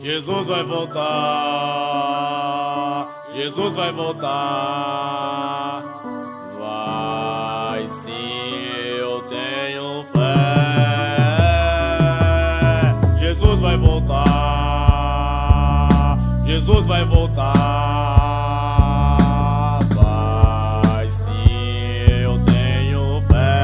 Jesus vai voltar, Jesus vai voltar. Vai sim, eu tenho fé. Jesus vai voltar, Jesus vai voltar. Vai sim, eu tenho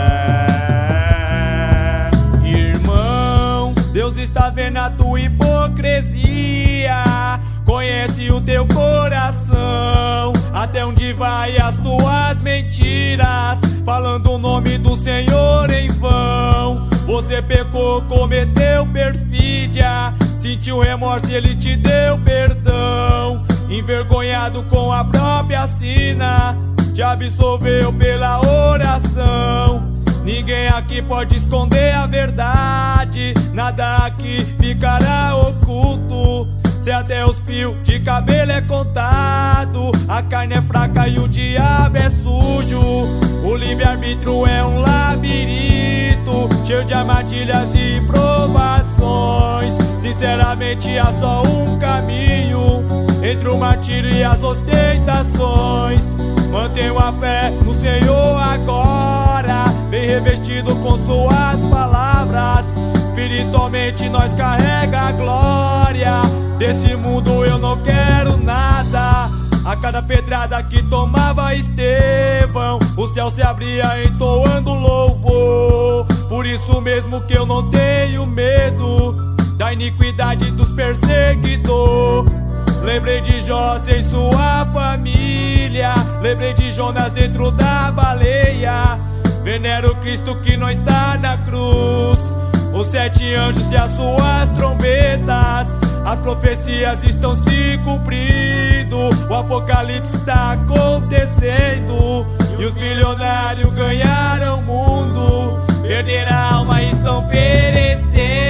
fé. Irmão, Deus está vendo a tua hipocrisia, conhece o teu coração, até onde vai as tuas mentiras, falando o nome do Senhor em vão. Você pecou, cometeu perfídia, sentiu remorso e Ele te deu perdão. Envergonhado com a própria sina, te absolveu pela oração. Ninguém aqui pode esconder a verdade, nada aqui ficará oculto. Se até os fios de cabelo é contado, a carne é fraca e o diabo é sujo. O livre-arbítrio é um labirinto, cheio de armadilhas e provações. Sinceramente há só um caminho, entre o martírio e as ostentações. Mantenho a fé no Senhor agora, bem revestido com suas palavras. Espiritualmente nós carrega a glória, desse mundo eu não quero nada. A cada pedrada que tomava Estevão, o céu se abria entoando louvor. Por isso mesmo que eu não tenho medo da iniquidade dos perseguidores. Lembrei de Jó sem sua família, lembrei de Jonas dentro da baleia. Venero Cristo que não está na cruz, os 7 anjos e as suas trombetas. As profecias estão se cumprindo, o apocalipse está acontecendo. E os milionários ganharam o mundo, perderam a alma e estão perecendo.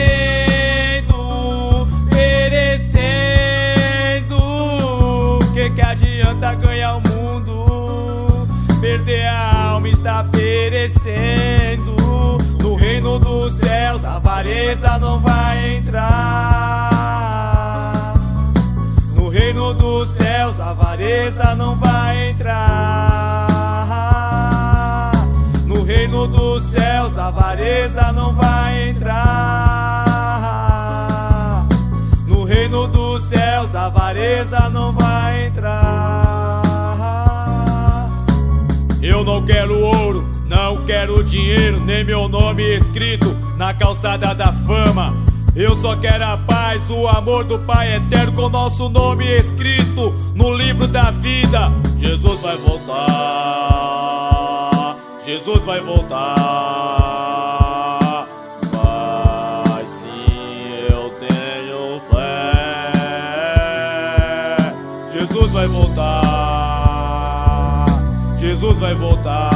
Que adianta ganhar o mundo, perder a alma está perecendo. No reino dos céus a avareza não vai entrar. No reino dos céus a avareza não vai entrar. No reino dos céus a avareza não vai entrar. No reino dos céus a avareza não vai entrar. Eu não quero ouro, não quero dinheiro, nem meu nome escrito na calçada da fama. Eu só quero a paz, o amor do Pai eterno, com nosso nome escrito no livro da vida. Jesus vai voltar, Jesus vai voltar. Vai sim, eu tenho fé. Jesus vai voltar, Jesus vai voltar.